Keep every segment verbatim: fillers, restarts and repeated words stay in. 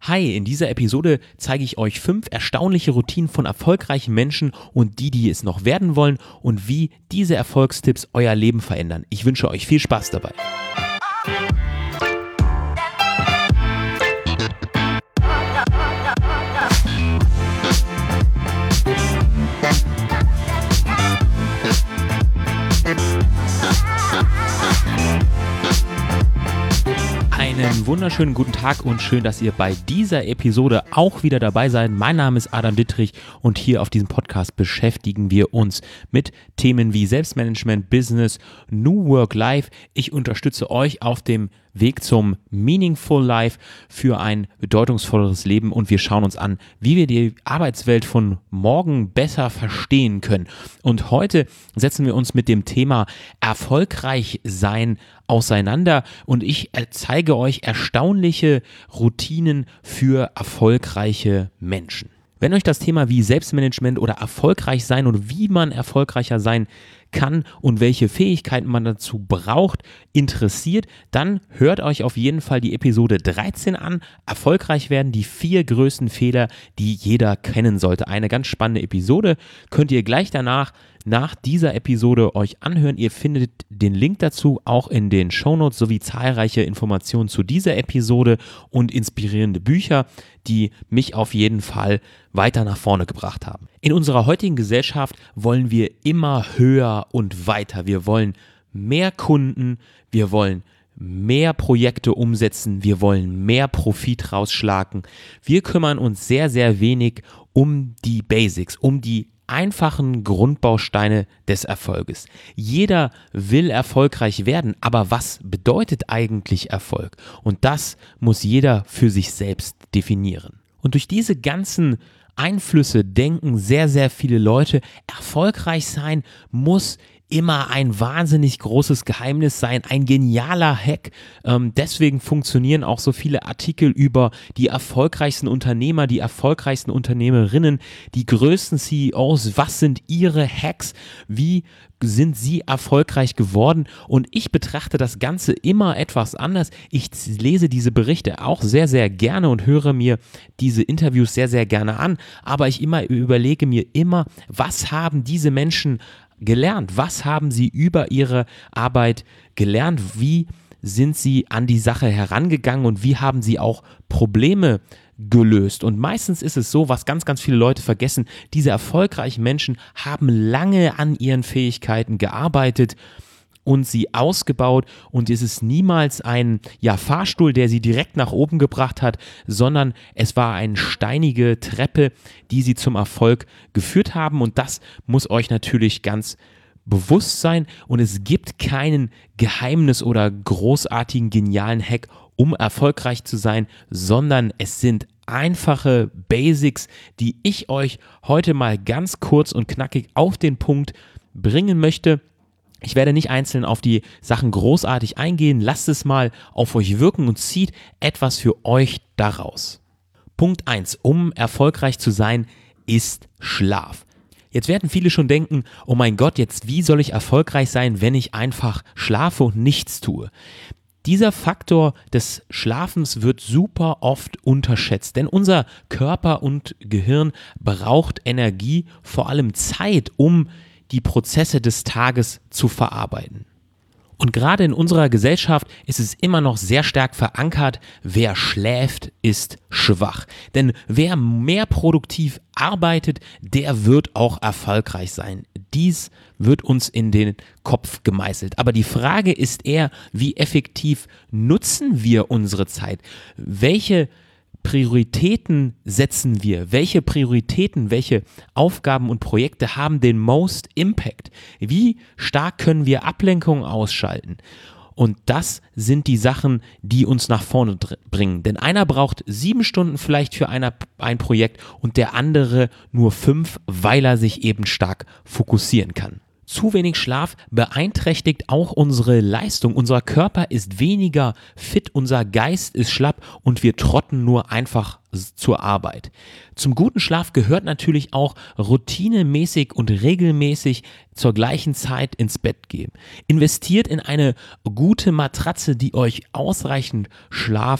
Hi, in dieser Episode zeige ich euch fünf erstaunliche Routinen von erfolgreichen Menschen und die, die es noch werden wollen und wie diese Erfolgstipps euer Leben verändern. Ich wünsche euch viel Spaß dabei. Einen wunderschönen guten Tag und schön, dass ihr bei dieser Episode auch wieder dabei seid. Mein Name ist Adam Dittrich und hier auf diesem Podcast beschäftigen wir uns mit Themen wie Selbstmanagement, Business, New Work Life. Ich unterstütze euch auf dem Weg zum Meaningful Life für ein bedeutungsvolleres Leben und wir schauen uns an, wie wir die Arbeitswelt von morgen besser verstehen können. Und heute setzen wir uns mit dem Thema erfolgreich sein auseinander und ich zeige euch erstaunliche Routinen für erfolgreiche Menschen. Wenn euch das Thema wie Selbstmanagement oder erfolgreich sein und wie man erfolgreicher sein kann und welche Fähigkeiten man dazu braucht, interessiert, dann hört euch auf jeden Fall die Episode dreizehn an. Erfolgreich werden, die vier größten Fehler, die jeder kennen sollte. Eine ganz spannende Episode, könnt ihr gleich danach nach dieser Episode euch anhören. Ihr findet den Link dazu auch in den Shownotes sowie zahlreiche Informationen zu dieser Episode und inspirierende Bücher, die mich auf jeden Fall weiter nach vorne gebracht haben. In unserer heutigen Gesellschaft wollen wir immer höher und weiter. Wir wollen mehr Kunden, wir wollen mehr Projekte umsetzen, wir wollen mehr Profit rausschlagen. Wir kümmern uns sehr, sehr wenig um die Basics, um die einfachen Grundbausteine des Erfolges. Jeder will erfolgreich werden, aber was bedeutet eigentlich Erfolg? Und das muss jeder für sich selbst definieren. Und durch diese ganzen Einflüsse denken sehr, sehr viele Leute, erfolgreich sein muss immer ein wahnsinnig großes Geheimnis sein, ein genialer Hack. Ähm, deswegen funktionieren auch so viele Artikel über die erfolgreichsten Unternehmer, die erfolgreichsten Unternehmerinnen, die größten C E Os. Was sind ihre Hacks? Wie sind sie erfolgreich geworden? Und ich betrachte das Ganze immer etwas anders. Ich lese diese Berichte auch sehr, sehr gerne und höre mir diese Interviews sehr, sehr gerne an. Aber ich immer überlege mir immer, was haben diese Menschen gelernt? Was haben sie über ihre Arbeit gelernt? Wie sind sie an die Sache herangegangen und wie haben sie auch Probleme gelöst? Und meistens ist es so, was ganz, ganz viele Leute vergessen, diese erfolgreichen Menschen haben lange an ihren Fähigkeiten gearbeitet und sie ausgebaut und es ist niemals ein ja, Fahrstuhl, der sie direkt nach oben gebracht hat, sondern es war eine steinige Treppe, die sie zum Erfolg geführt haben und das muss euch natürlich ganz bewusst sein und es gibt keinen Geheimnis oder großartigen, genialen Hack, um erfolgreich zu sein, sondern es sind einfache Basics, die ich euch heute mal ganz kurz und knackig auf den Punkt bringen möchte. Ich werde nicht einzeln auf die Sachen großartig eingehen, lasst es mal auf euch wirken und zieht etwas für euch daraus. Punkt eins, um erfolgreich zu sein, ist Schlaf. Jetzt werden viele schon denken, oh mein Gott, jetzt wie soll ich erfolgreich sein, wenn ich einfach schlafe und nichts tue? Dieser Faktor des Schlafens wird super oft unterschätzt, denn unser Körper und Gehirn braucht Energie, vor allem Zeit, um die Prozesse des Tages zu verarbeiten. Und gerade in unserer Gesellschaft ist es immer noch sehr stark verankert, wer schläft, ist schwach. Denn wer mehr produktiv arbeitet, der wird auch erfolgreich sein. Dies wird uns in den Kopf gemeißelt. Aber die Frage ist eher, wie effektiv nutzen wir unsere Zeit? Welche Prioritäten setzen wir? Welche Prioritäten, welche Aufgaben und Projekte haben den most Impact? Wie stark können wir Ablenkungen ausschalten? Und das sind die Sachen, die uns nach vorne dr- bringen. Denn einer braucht sieben Stunden vielleicht für eine, ein Projekt und der andere nur fünf, weil er sich eben stark fokussieren kann. Zu wenig Schlaf beeinträchtigt auch unsere Leistung. Unser Körper ist weniger fit, unser Geist ist schlapp und wir trotten nur einfach zur Arbeit. Zum guten Schlaf gehört natürlich auch routinemäßig und regelmäßig zur gleichen Zeit ins Bett gehen. Investiert in eine gute Matratze, die euch ausreichend Schlaf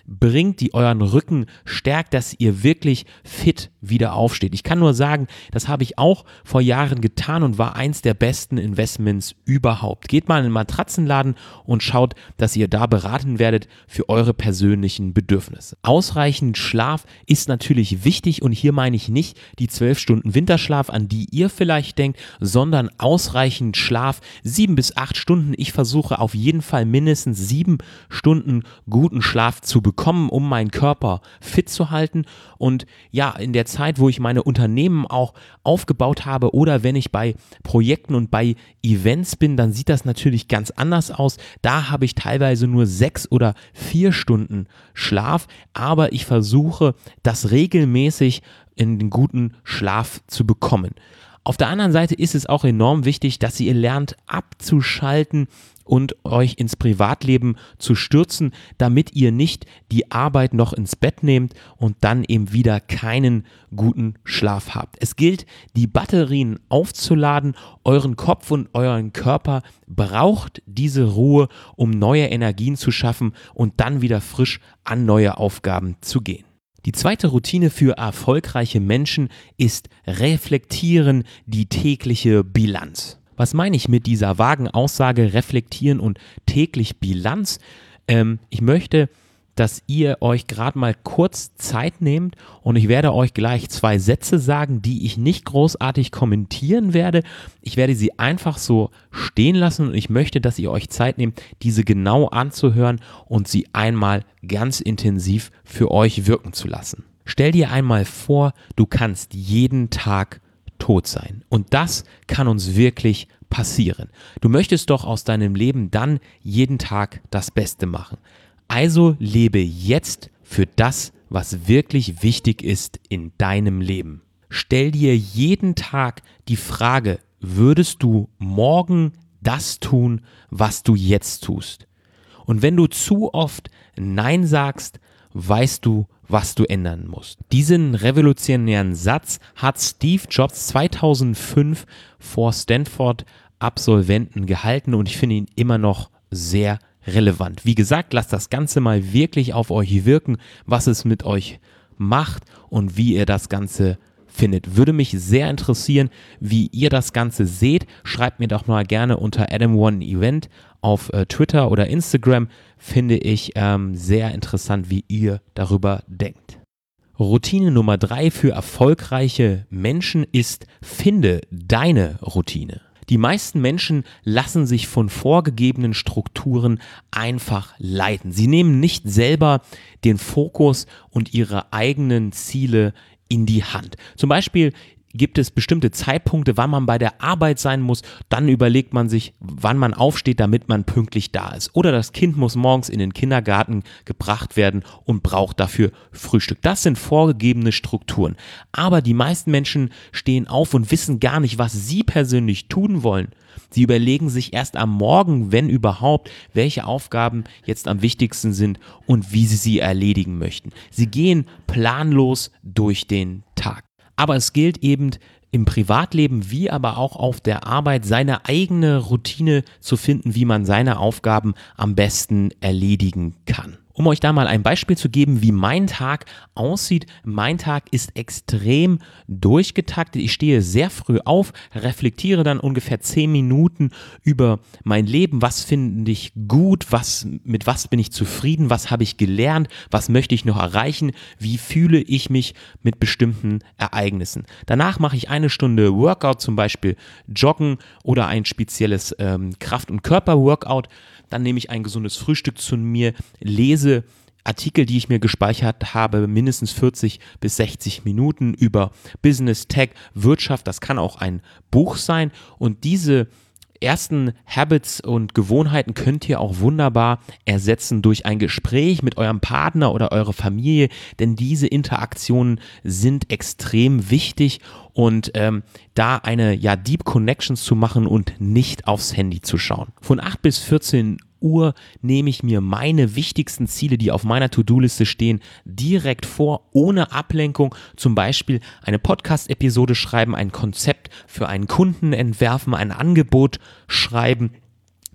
bringt, die euren Rücken stärkt, dass ihr wirklich fit wieder aufsteht. Ich kann nur sagen, das habe ich auch vor Jahren getan und war eins der besten Investments überhaupt. Geht mal in einen Matratzenladen und schaut, dass ihr da beraten werdet für eure persönlichen Bedürfnisse. Ausreichend Schlaf ist natürlich wichtig und hier meine ich nicht die zwölf Stunden Winterschlaf, an die ihr vielleicht denkt, sondern ausreichend Schlaf, sieben bis acht Stunden. Ich versuche auf jeden Fall mindestens sieben Stunden guten Schlaf zu bekommen, um meinen Körper fit zu halten. Und ja, in der Zeit, wo ich meine Unternehmen auch aufgebaut habe oder wenn ich bei Projekten und bei Events bin, dann sieht das natürlich ganz anders aus. Da habe ich teilweise nur sechs oder vier Stunden Schlaf, aber ich versuche, das regelmäßig in den guten Schlaf zu bekommen. Auf der anderen Seite ist es auch enorm wichtig, dass ihr lernt abzuschalten und euch ins Privatleben zu stürzen, damit ihr nicht die Arbeit noch ins Bett nehmt und dann eben wieder keinen guten Schlaf habt. Es gilt, die Batterien aufzuladen. Euren Kopf und euren Körper braucht diese Ruhe, um neue Energien zu schaffen und dann wieder frisch an neue Aufgaben zu gehen. Die zweite Routine für erfolgreiche Menschen ist reflektieren, die tägliche Bilanz. Was meine ich mit dieser vagen Aussage, reflektieren und täglich Bilanz? Ähm, ich möchte, dass ihr euch gerade mal kurz Zeit nehmt und ich werde euch gleich zwei Sätze sagen, die ich nicht großartig kommentieren werde. Ich werde sie einfach so stehen lassen und ich möchte, dass ihr euch Zeit nehmt, diese genau anzuhören und sie einmal ganz intensiv für euch wirken zu lassen. Stell dir einmal vor, du kannst jeden Tag tot sein. Und das kann uns wirklich passieren. Du möchtest doch aus deinem Leben dann jeden Tag das Beste machen. Also lebe jetzt für das, was wirklich wichtig ist in deinem Leben. Stell dir jeden Tag die Frage, würdest du morgen das tun, was du jetzt tust? Und wenn du zu oft Nein sagst, weißt du, was du ändern musst. Diesen revolutionären Satz hat Steve Jobs zweitausendfünf vor Stanford-Absolventen gehalten und ich finde ihn immer noch sehr relevant. Wie gesagt, lasst das Ganze mal wirklich auf euch wirken, was es mit euch macht und wie ihr das Ganze findet. Würde mich sehr interessieren, wie ihr das Ganze seht. Schreibt mir doch mal gerne unter Adam One Event auf äh, Twitter oder Instagram. Finde ich ähm, sehr interessant, wie ihr darüber denkt. Routine Nummer drei für erfolgreiche Menschen ist, finde deine Routine. Die meisten Menschen lassen sich von vorgegebenen Strukturen einfach leiten. Sie nehmen nicht selber den Fokus und ihre eigenen Ziele in die Hand. Zum Beispiel gibt es bestimmte Zeitpunkte, wann man bei der Arbeit sein muss, dann überlegt man sich, wann man aufsteht, damit man pünktlich da ist. Oder das Kind muss morgens in den Kindergarten gebracht werden und braucht dafür Frühstück. Das sind vorgegebene Strukturen. Aber die meisten Menschen stehen auf und wissen gar nicht, was sie persönlich tun wollen. Sie überlegen sich erst am Morgen, wenn überhaupt, welche Aufgaben jetzt am wichtigsten sind und wie sie sie erledigen möchten. Sie gehen planlos durch den Tag. Aber es gilt eben im Privatleben wie aber auch auf der Arbeit seine eigene Routine zu finden, wie man seine Aufgaben am besten erledigen kann. Um euch da mal ein Beispiel zu geben, wie mein Tag aussieht. Mein Tag ist extrem durchgetaktet. Ich stehe sehr früh auf, reflektiere dann ungefähr zehn Minuten über mein Leben. Was finde ich gut? Was, mit was bin ich zufrieden? Was habe ich gelernt? Was möchte ich noch erreichen? Wie fühle ich mich mit bestimmten Ereignissen? Danach mache ich eine Stunde Workout, zum Beispiel Joggen oder ein spezielles ähm, Kraft- und Körper-Workout. Dann nehme ich ein gesundes Frühstück zu mir, lese Artikel, die ich mir gespeichert habe, mindestens vierzig bis sechzig Minuten über Business, Tech, Wirtschaft. Das kann auch ein Buch sein. Und diese ersten Habits und Gewohnheiten könnt ihr auch wunderbar ersetzen durch ein Gespräch mit eurem Partner oder eurer Familie, denn diese Interaktionen sind extrem wichtig und ähm, da eine ja Deep Connections zu machen und nicht aufs Handy zu schauen. Von acht bis vierzehn Uhr nehme ich mir meine wichtigsten Ziele, die auf meiner To-Do-Liste stehen, direkt vor, ohne Ablenkung. Zum Beispiel eine Podcast-Episode schreiben, ein Konzept für einen Kunden entwerfen, ein Angebot schreiben,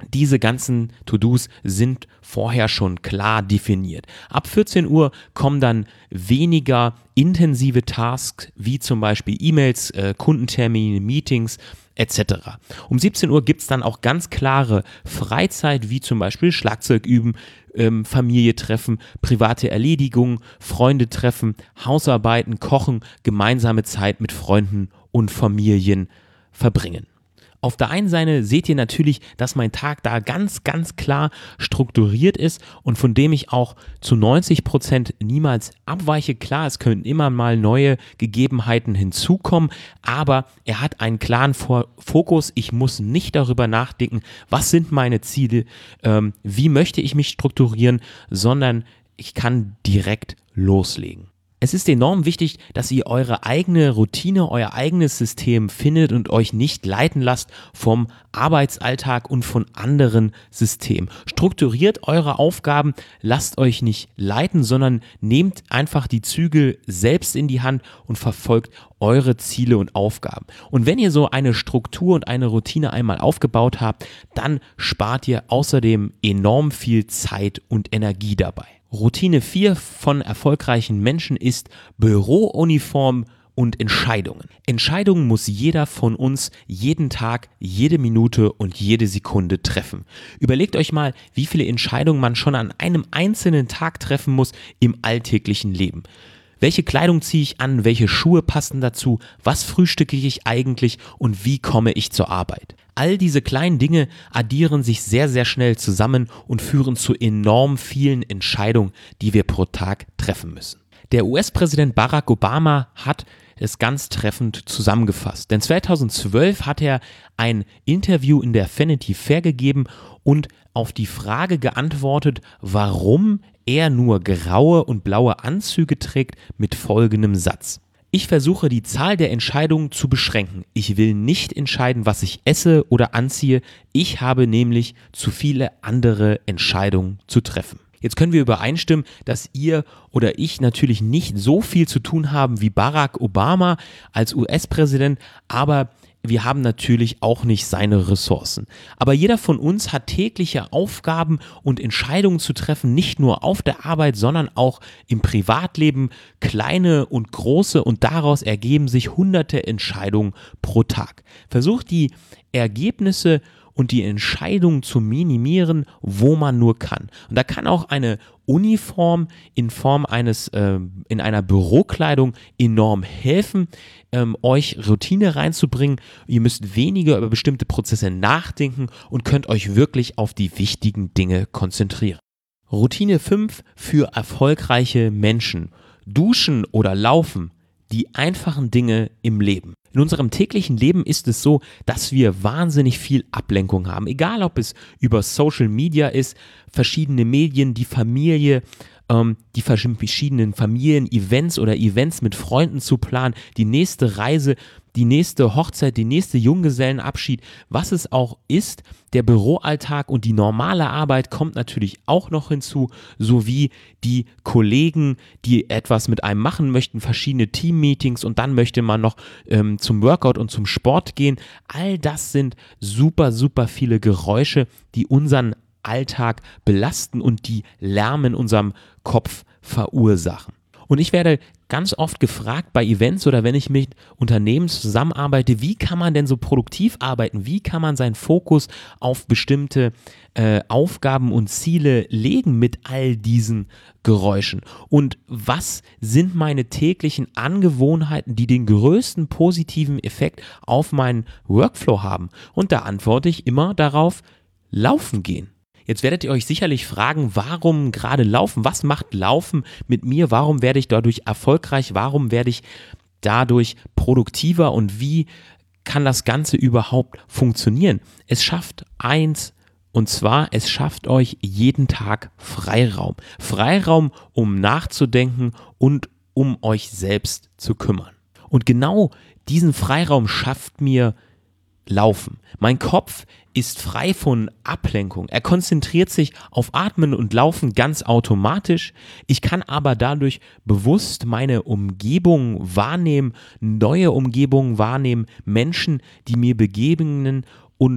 Diese ganzen To-Dos sind vorher schon klar definiert. Ab vierzehn Uhr kommen dann weniger intensive Tasks, wie zum Beispiel E-Mails, äh, Kundentermine, Meetings et cetera. Um siebzehn Uhr gibt es dann auch ganz klare Freizeit, wie zum Beispiel Schlagzeug üben, ähm, Familie treffen, private Erledigungen, Freunde treffen, Hausarbeiten, kochen, gemeinsame Zeit mit Freunden und Familien verbringen. Auf der einen Seite seht ihr natürlich, dass mein Tag da ganz, ganz klar strukturiert ist und von dem ich auch zu neunzig Prozent niemals abweiche. Klar, es können immer mal neue Gegebenheiten hinzukommen, aber er hat einen klaren Fokus. Ich muss nicht darüber nachdenken, was sind meine Ziele, ähm, wie möchte ich mich strukturieren, sondern ich kann direkt loslegen. Es ist enorm wichtig, dass ihr eure eigene Routine, euer eigenes System findet und euch nicht leiten lasst vom Arbeitsalltag und von anderen Systemen. Strukturiert eure Aufgaben, lasst euch nicht leiten, sondern nehmt einfach die Zügel selbst in die Hand und verfolgt eure Ziele und Aufgaben. Und wenn ihr so eine Struktur und eine Routine einmal aufgebaut habt, dann spart ihr außerdem enorm viel Zeit und Energie dabei. Routine vier von erfolgreichen Menschen ist Bürouniform und Entscheidungen. Entscheidungen muss jeder von uns jeden Tag, jede Minute und jede Sekunde treffen. Überlegt euch mal, wie viele Entscheidungen man schon an einem einzelnen Tag treffen muss im alltäglichen Leben. Welche Kleidung ziehe ich an? Welche Schuhe passen dazu? Was frühstücke ich eigentlich? Und wie komme ich zur Arbeit? All diese kleinen Dinge addieren sich sehr, sehr schnell zusammen und führen zu enorm vielen Entscheidungen, die wir pro Tag treffen müssen. Der U S-Präsident Barack Obama hat es ganz treffend zusammengefasst. Denn zweitausendzwölf hat er ein Interview in der Vanity Fair gegeben und auf die Frage geantwortet, warum er nur graue und blaue Anzüge trägt, mit folgendem Satz. Ich versuche die Zahl der Entscheidungen zu beschränken. Ich will nicht entscheiden, was ich esse oder anziehe. Ich habe nämlich zu viele andere Entscheidungen zu treffen. Jetzt können wir übereinstimmen, dass ihr oder ich natürlich nicht so viel zu tun haben wie Barack Obama als U S-Präsident, aber wir haben natürlich auch nicht seine Ressourcen. Aber jeder von uns hat tägliche Aufgaben und Entscheidungen zu treffen, nicht nur auf der Arbeit, sondern auch im Privatleben, kleine und große, und daraus ergeben sich hunderte Entscheidungen pro Tag. Versucht die Ergebnisse und die Entscheidungen zu minimieren, wo man nur kann. Und da kann auch eine Uniform in Form eines, äh, in einer Bürokleidung enorm helfen, ähm, euch Routine reinzubringen. Ihr müsst weniger über bestimmte Prozesse nachdenken und könnt euch wirklich auf die wichtigen Dinge konzentrieren. Routine fünf für erfolgreiche Menschen. Duschen oder Laufen. Die einfachen Dinge im Leben. In unserem täglichen Leben ist es so, dass wir wahnsinnig viel Ablenkung haben. Egal, ob es über Social Media ist, verschiedene Medien, die Familie, ähm, die verschiedenen Familien-Events oder Events mit Freunden zu planen, die nächste Reise, die nächste Hochzeit, die nächste Junggesellenabschied, was es auch ist, der Büroalltag und die normale Arbeit kommt natürlich auch noch hinzu, sowie die Kollegen, die etwas mit einem machen möchten, verschiedene Teammeetings und dann möchte man noch ähm, zum Workout und zum Sport gehen. All das sind super, super viele Geräusche, die unseren Alltag belasten und die Lärm in unserem Kopf verursachen. Und ich werde ganz oft gefragt bei Events oder wenn ich mit Unternehmen zusammenarbeite, wie kann man denn so produktiv arbeiten? Wie kann man seinen Fokus auf bestimmte äh, Aufgaben und Ziele legen mit all diesen Geräuschen? Und was sind meine täglichen Angewohnheiten, die den größten positiven Effekt auf meinen Workflow haben? Und da antworte ich immer darauf, laufen gehen. Jetzt werdet ihr euch sicherlich fragen, warum gerade Laufen? Was macht Laufen mit mir? Warum werde ich dadurch erfolgreich? Warum werde ich dadurch produktiver? Und wie kann das Ganze überhaupt funktionieren? Es schafft eins, und zwar, es schafft euch jeden Tag Freiraum. Freiraum, um nachzudenken und um euch selbst zu kümmern. Und genau diesen Freiraum schafft mir Laufen. Mein Kopf ist frei von Ablenkung. Er konzentriert sich auf Atmen und Laufen ganz automatisch. Ich kann aber dadurch bewusst meine Umgebung wahrnehmen, neue Umgebungen wahrnehmen, Menschen, die mir begegnen und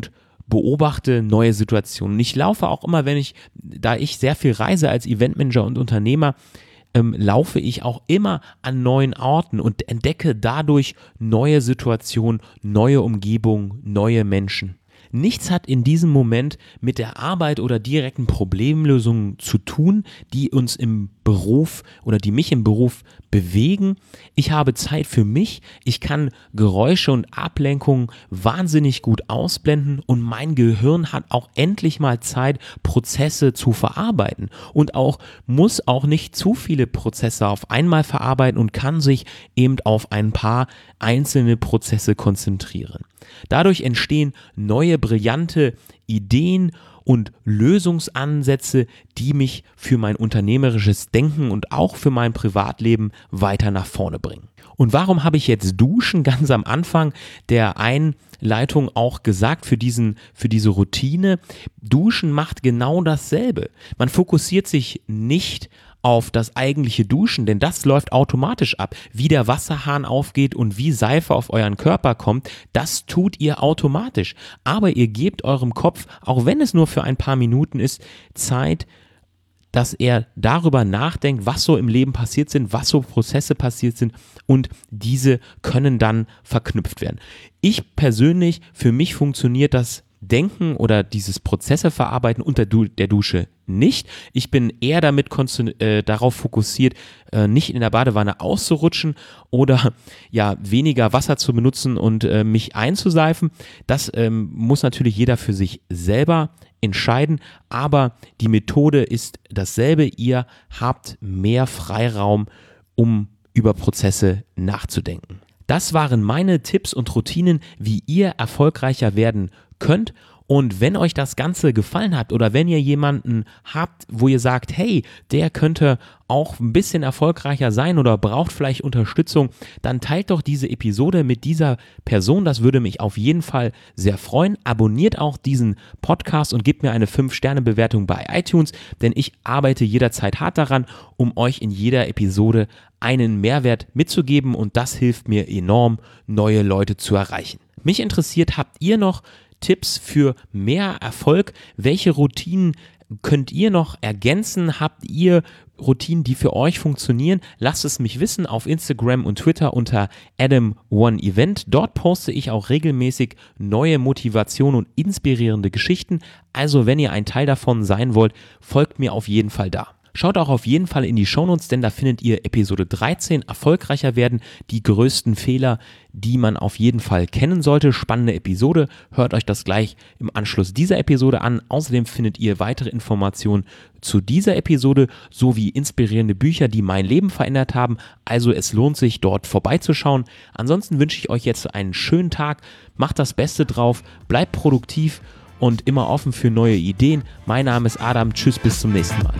beobachte neue Situationen. Ich laufe auch immer, wenn ich, da ich sehr viel reise als Eventmanager und Unternehmer, ähm, laufe ich auch immer an neuen Orten und entdecke dadurch neue Situationen, neue Umgebungen, neue Menschen. Nichts hat in diesem Moment mit der Arbeit oder direkten Problemlösungen zu tun, die uns im Beruf oder die mich im Beruf bewegen. Ich habe Zeit für mich, ich kann Geräusche und Ablenkungen wahnsinnig gut ausblenden und mein Gehirn hat auch endlich mal Zeit, Prozesse zu verarbeiten und auch muss auch nicht zu viele Prozesse auf einmal verarbeiten und kann sich eben auf ein paar einzelne Prozesse konzentrieren. Dadurch entstehen neue, brillante Ideen und Lösungsansätze, die mich für mein unternehmerisches Denken und auch für mein Privatleben weiter nach vorne bringen. Und warum habe ich jetzt Duschen ganz am Anfang der Einleitung auch gesagt für diesen, für diese Routine? Duschen macht genau dasselbe. Man fokussiert sich nicht auf das eigentliche Duschen, denn das läuft automatisch ab. Wie der Wasserhahn aufgeht und wie Seife auf euren Körper kommt, das tut ihr automatisch. Aber ihr gebt eurem Kopf, auch wenn es nur für ein paar Minuten ist, Zeit, dass er darüber nachdenkt, was so im Leben passiert sind, was so Prozesse passiert sind und diese können dann verknüpft werden. Ich persönlich, für mich funktioniert das Denken oder dieses Prozesse verarbeiten unter du- der Dusche nicht. Ich bin eher damit konzentri- äh, darauf fokussiert, äh, nicht in der Badewanne auszurutschen oder ja weniger Wasser zu benutzen und äh, mich einzuseifen. Das ähm, muss natürlich jeder für sich selber entscheiden, aber die Methode ist dasselbe. Ihr habt mehr Freiraum, um über Prozesse nachzudenken. Das waren meine Tipps und Routinen, wie ihr erfolgreicher werden könnt. Und wenn euch das Ganze gefallen hat oder wenn ihr jemanden habt, wo ihr sagt, hey, der könnte auch ein bisschen erfolgreicher sein oder braucht vielleicht Unterstützung, dann teilt doch diese Episode mit dieser Person. Das würde mich auf jeden Fall sehr freuen. Abonniert auch diesen Podcast und gebt mir eine fünf Sterne Bewertung bei iTunes, denn ich arbeite jederzeit hart daran, um euch in jeder Episode einen Mehrwert mitzugeben und das hilft mir enorm, neue Leute zu erreichen. Mich interessiert, habt ihr noch Tipps für mehr Erfolg? Welche Routinen könnt ihr noch ergänzen? Habt ihr Routinen, die für euch funktionieren? Lasst es mich wissen auf Instagram und Twitter unter Adam One Event. Dort poste ich auch regelmäßig neue Motivation und inspirierende Geschichten. Also wenn ihr ein Teil davon sein wollt, folgt mir auf jeden Fall da. Schaut auch auf jeden Fall in die Shownotes, denn da findet ihr Episode dreizehn, erfolgreicher werden, die größten Fehler, die man auf jeden Fall kennen sollte. Spannende Episode, hört euch das gleich im Anschluss dieser Episode an. Außerdem findet ihr weitere Informationen zu dieser Episode sowie inspirierende Bücher, die mein Leben verändert haben. Also es lohnt sich, dort vorbeizuschauen. Ansonsten wünsche ich euch jetzt einen schönen Tag, macht das Beste drauf, bleibt produktiv und immer offen für neue Ideen. Mein Name ist Adam, tschüss, bis zum nächsten Mal.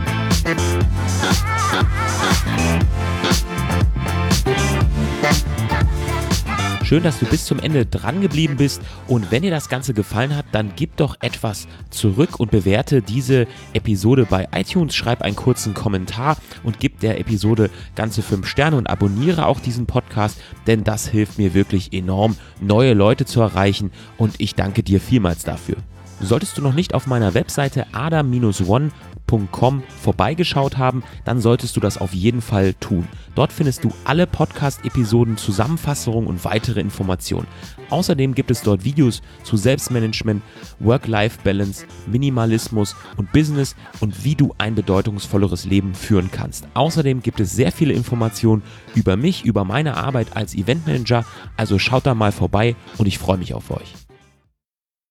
Schön, dass du bis zum Ende dran geblieben bist und wenn dir das Ganze gefallen hat, dann gib doch etwas zurück und bewerte diese Episode bei iTunes, schreib einen kurzen Kommentar und gib der Episode ganze fünf Sterne und abonniere auch diesen Podcast, denn das hilft mir wirklich enorm, neue Leute zu erreichen und ich danke dir vielmals dafür. Solltest du noch nicht auf meiner Webseite adam Bindestrich one Punkt com vorbeigeschaut haben, dann solltest du das auf jeden Fall tun. Dort findest du alle Podcast-Episoden, Zusammenfassungen und weitere Informationen. Außerdem gibt es dort Videos zu Selbstmanagement, Work-Life-Balance, Minimalismus und Business und wie du ein bedeutungsvolleres Leben führen kannst. Außerdem gibt es sehr viele Informationen über mich, über meine Arbeit als Eventmanager, also schaut da mal vorbei und ich freue mich auf euch.